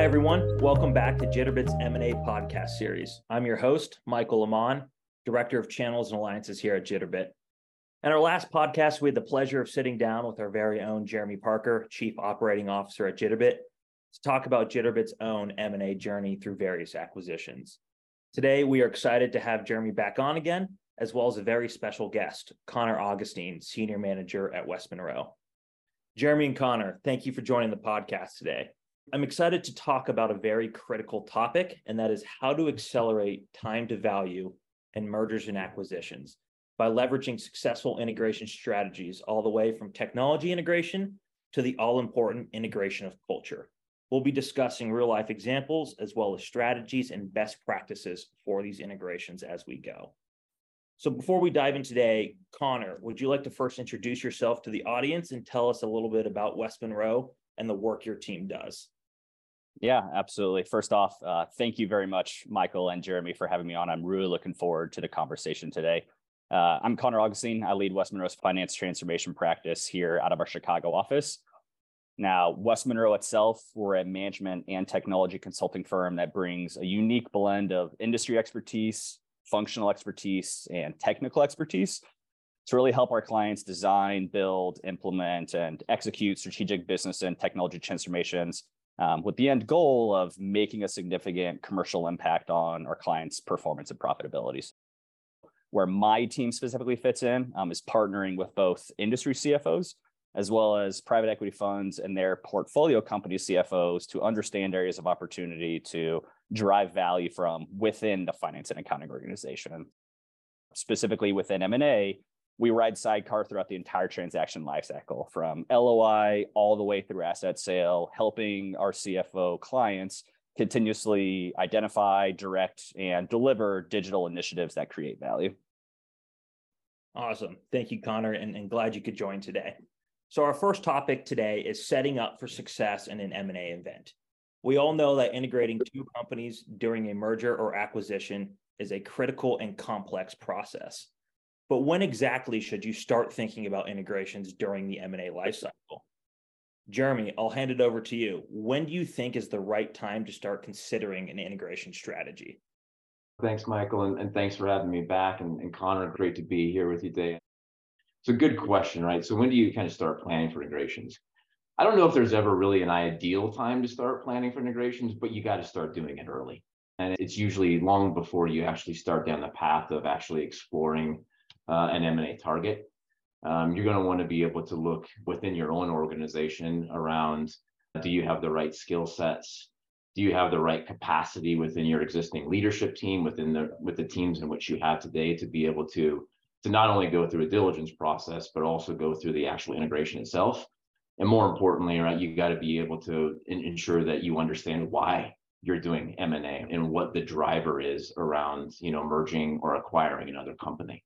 everyone. Welcome back to Jitterbit's M&A podcast series. I'm your host, Michael Amon, Director of Channels and Alliances here at Jitterbit. In our last podcast, we had the pleasure of sitting down with our very own Jeremy Parker, Chief Operating Officer at Jitterbit, to talk about Jitterbit's own M&A journey through various acquisitions. Today, we are excited to have Jeremy back on again, as well as a very special guest, Connor Augustine, Senior Manager at West Monroe. Jeremy and Connor, thank you for joining the podcast today. I'm excited to talk about a very critical topic, and that is how to accelerate time to value in mergers and acquisitions by leveraging successful integration strategies all the way from technology integration to the all-important integration of culture. We'll be discussing real-life examples as well as strategies and best practices for these integrations as we go. So before we dive in today, Connor, would you like to first introduce yourself to the audience and tell us a little bit about West Monroe and the work your team does? Yeah, absolutely. First off, thank you very much, Michael and Jeremy, for having me on. I'm really looking forward to the conversation today. I'm Connor Augustine. I lead West Monroe's finance transformation practice here out of our Chicago office. Now, West Monroe itself, we're a management and technology consulting firm that brings a unique blend of industry expertise, functional expertise, and technical expertise to really help our clients design, build, implement, and execute strategic business and technology transformations with the end goal of making a significant commercial impact on our clients' performance and profitability. Where my team specifically fits in is partnering with both industry CFOs as well as private equity funds and their portfolio company CFOs to understand areas of opportunity to drive value from within the finance and accounting organization. Specifically within M&A, we ride sidecar throughout the entire transaction lifecycle, from LOI all the way through asset sale, helping our CFO clients continuously identify, direct, and deliver digital initiatives that create value. Awesome. Thank you, Connor, and glad you could join today. So our first topic today is setting up for success in an M&A event. We all know that integrating two companies during a merger or acquisition is a critical and complex process. But when exactly should you start thinking about integrations during the M&A lifecycle? Jeremy, I'll hand it over to you. When do you think is the right time to start considering an integration strategy? Thanks, Michael, and thanks for having me back. And Connor, great to be here with you today. It's a good question, right? So when do you kind of start planning for integrations? I don't know if there's ever really an ideal time to start planning for integrations, but you got to start doing it early. And it's usually long before you actually start down the path of actually exploring an M&A target. You're going to want to be able to look within your own organization around, do you have the right skill sets? Do you have the right capacity within your existing leadership team, with the teams in which you have today, to be able to not only go through a diligence process, but also go through the actual integration itself? And more importantly, right, you got to be able to ensure that you understand why you're doing M&A and what the driver is around, merging or acquiring another company.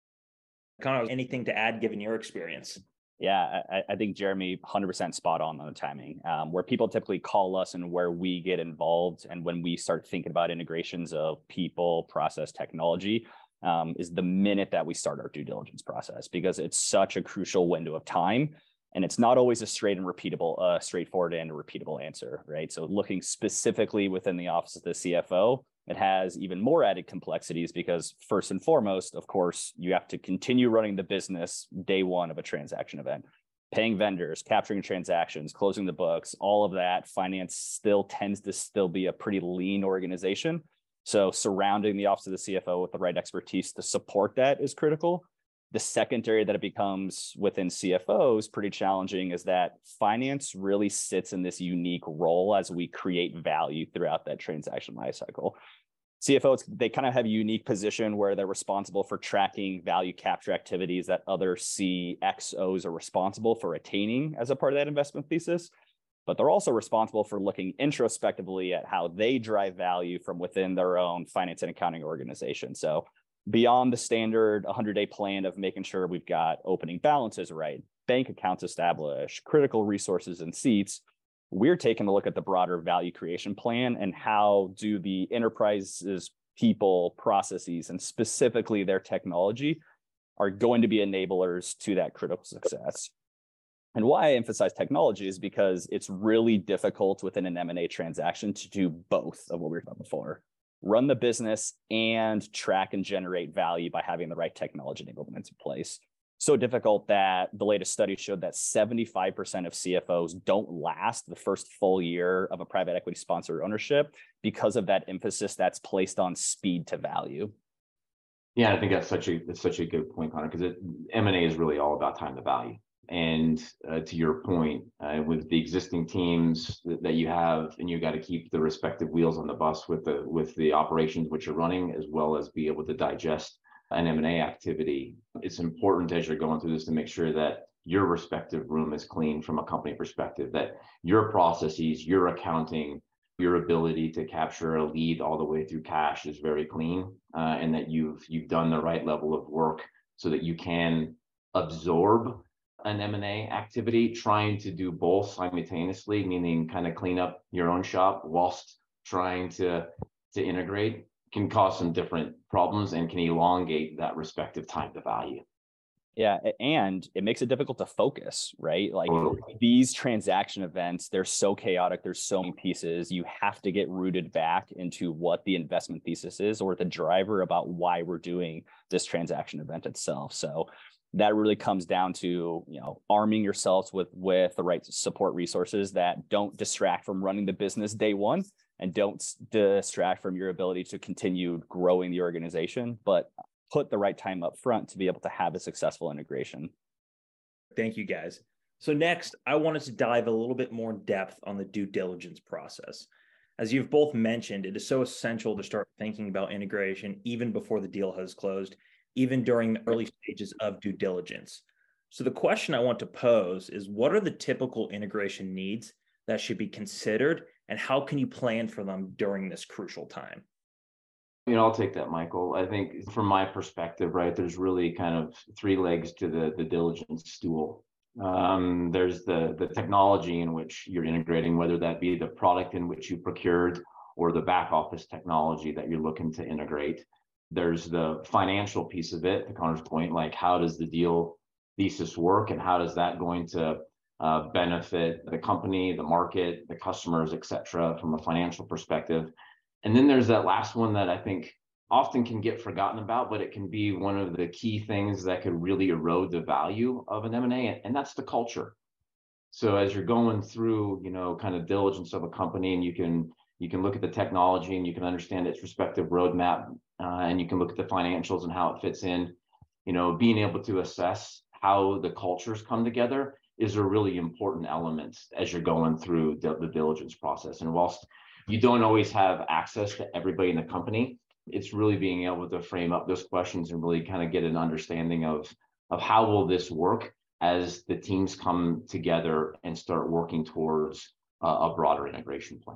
Connor, anything to add given your experience? Yeah, I think Jeremy 100% spot on the timing. Where people typically call us and where we get involved and when we start thinking about integrations of people, process, technology, is the minute that we start our due diligence process, because it's such a crucial window of time. And it's not always a straightforward and repeatable answer, right? So looking specifically within the office of the CFO, it has even more added complexities because first and foremost, of course, you have to continue running the business day one of a transaction event, paying vendors, capturing transactions, closing the books, all of that. Finance still tends to be a pretty lean organization. So surrounding the office of the CFO with the right expertise to support that is critical. The second area that it becomes within CFOs pretty challenging is that finance really sits in this unique role as we create value throughout that transaction lifecycle. CFOs, they kind of have a unique position where they're responsible for tracking value capture activities that other CXOs are responsible for attaining as a part of that investment thesis. But they're also responsible for looking introspectively at how they drive value from within their own finance and accounting organization. So beyond the standard 100-day plan of making sure we've got opening balances right, bank accounts established, critical resources and seats, we're taking a look at the broader value creation plan and how do the enterprise's people, processes, and specifically their technology are going to be enablers to that critical success. And why I emphasize technology is because it's really difficult within an M&A transaction to do both of what we were talking about before. Run the business and track and generate value by having the right technology enablement in place. So difficult that the latest study showed that 75% of CFOs don't last the first full year of a private equity sponsor ownership because of that emphasis that's placed on speed to value. Yeah, I think that's such a good point, Connor, because M&A is really all about time to value. And to your point, with the existing teams that you have, and you got to keep the respective wheels on the bus with the operations which are running, as well as be able to digest an M&A activity. It's important as you're going through this to make sure that your respective room is clean from a company perspective, that your processes, your accounting, your ability to capture a lead all the way through cash is very clean, and that you've done the right level of work so that you can absorb an M&A activity, trying to do both simultaneously, meaning kind of clean up your own shop whilst trying to integrate, can cause some different problems and can elongate that respective time to value. Yeah, and it makes it difficult to focus, right? Like these transaction events, they're so chaotic. There's so many pieces. You have to get rooted back into what the investment thesis is or the driver about why we're doing this transaction event itself. So that really comes down to, arming yourselves with the right support resources that don't distract from running the business day one and don't distract from your ability to continue growing the organization, but put the right time up front to be able to have a successful integration. Thank you, guys. So next, I wanted to dive a little bit more in depth on the due diligence process. As you've both mentioned, it is so essential to start thinking about integration even before the deal has closed, even during the early stages of due diligence. So the question I want to pose is, what are the typical integration needs that should be considered, and how can you plan for them during this crucial time? I'll take that, Michael. I think from my perspective, right, there's really kind of three legs to the diligence stool. There's the technology in which you're integrating, whether that be the product in which you procured or the back office technology that you're looking to integrate. There's the financial piece of it, to Connor's point, like how does the deal thesis work and how does that going to benefit the company, the market, the customers, et cetera, from a financial perspective. And then there's that last one that I think often can get forgotten about, but it can be one of the key things that could really erode the value of an M&A, and that's the culture. So as you're going through, kind of diligence of a company, and you can look at the technology and you can understand its respective roadmap, and you can look at the financials and how it fits in, being able to assess how the cultures come together is a really important element as you're going through the diligence process. And whilst you don't always have access to everybody in the company, it's really being able to frame up those questions and really kind of get an understanding of how will this work as the teams come together and start working towards a broader integration plan.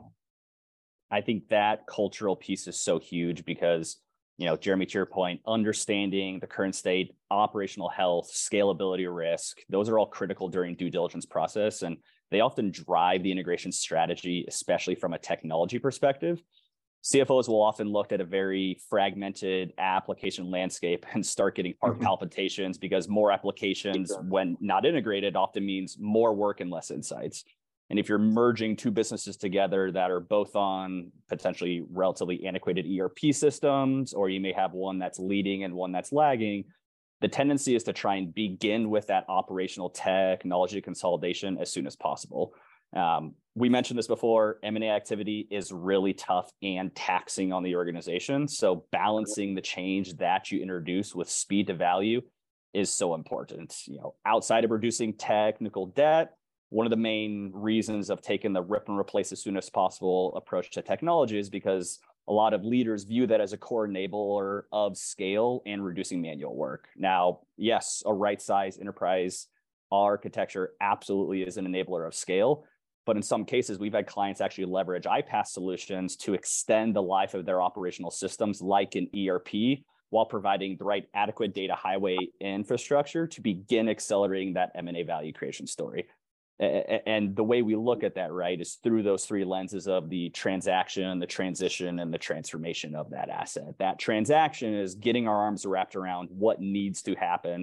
I think that cultural piece is so huge because, Jeremy, to your point, understanding the current state, operational health, scalability risk, those are all critical during due diligence process. And they often drive the integration strategy, especially from a technology perspective. CFOs will often look at a very fragmented application landscape and start getting heart palpitations because more applications, when not integrated, often means more work and less insights. And if you're merging two businesses together that are both on potentially relatively antiquated ERP systems, or you may have one that's leading and one that's lagging, the tendency is to try and begin with that operational technology consolidation as soon as possible. We mentioned this before, M&A activity is really tough and taxing on the organization. So balancing the change that you introduce with speed to value is so important. Outside of reducing technical debt, one of the main reasons of taking the rip and replace as soon as possible approach to technology is because a lot of leaders view that as a core enabler of scale and reducing manual work. Now, yes, a right-sized enterprise architecture absolutely is an enabler of scale, but in some cases, we've had clients actually leverage iPaaS solutions to extend the life of their operational systems like an ERP while providing the right adequate data highway infrastructure to begin accelerating that M&A value creation story. And the way we look at that, right, is through those three lenses of the transaction, the transition, and the transformation of that asset. That transaction is getting our arms wrapped around what needs to happen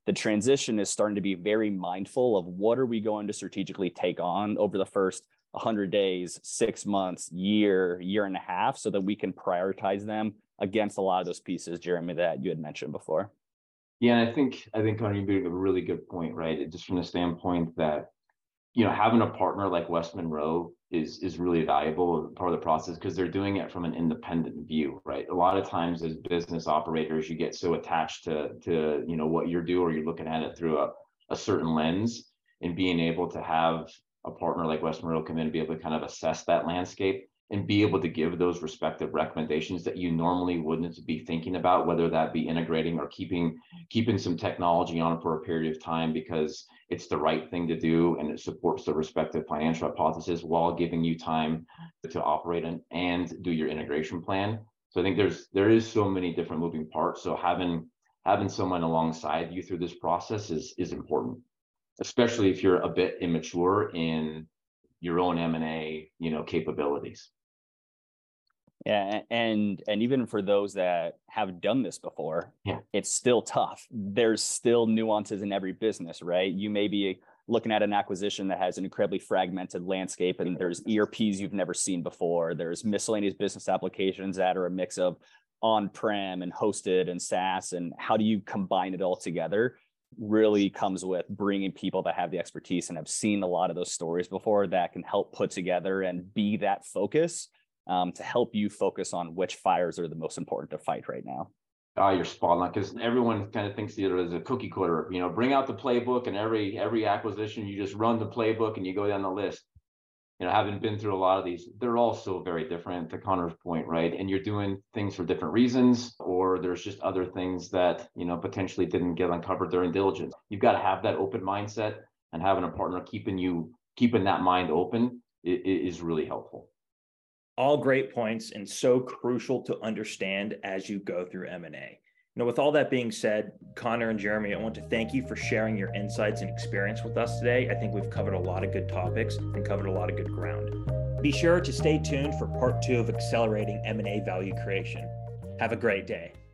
the transition is starting to be very mindful of what are we going to strategically take on over the first 100 days, 6 months, year and a half, so that we can prioritize them against a lot of those pieces, Jeremy, that you had mentioned before. Yeah, and I think Connor, you made a really good point, right? Just from the standpoint that, you know, having a partner like West Monroe is really valuable part of the process, because they're doing it from an independent view, right? A lot of times as business operators, you get so attached to you know what you're doing, or you're looking at it through a certain lens, and being able to have a partner like West Monroe come in and be able to kind of assess that landscape and be able to give those respective recommendations that you normally wouldn't be thinking about, whether that be integrating or keeping some technology on for a period of time because it's the right thing to do and it supports the respective financial hypothesis while giving you time to operate and do your integration plan. So I think there is so many different moving parts. So having someone alongside you through this process is important, especially if you're a bit immature in your own M&A, you know, capabilities. Yeah, and even for those that have done this before, it's still tough. There's still nuances in every business, right? You may be looking at an acquisition that has an incredibly fragmented landscape, and there's ERPs you've never seen before. There's miscellaneous business applications that are a mix of on-prem and hosted and SaaS, and how do you combine it all together really comes with bringing people that have the expertise and have seen a lot of those stories before that can help put together and be that focus to help you focus on which fires are the most important to fight right now. You're spot on, because everyone kind of thinks the other is a cookie cutter. You know, bring out the playbook, and every acquisition, you just run the playbook and you go down the list. You know, having been through a lot of these, they're all so very different, to Connor's point, right? And you're doing things for different reasons, or there's just other things that, you know, potentially didn't get uncovered during diligence. You've got to have that open mindset, and having a partner keeping that mind open is really helpful. All great points, and so crucial to understand as you go through M&A. You know, with all that being said, Connor and Jeremy, I want to thank you for sharing your insights and experience with us today. I think we've covered a lot of good topics and covered a lot of good ground. Be sure to stay tuned for part 2 of Accelerating M&A Value Creation. Have a great day.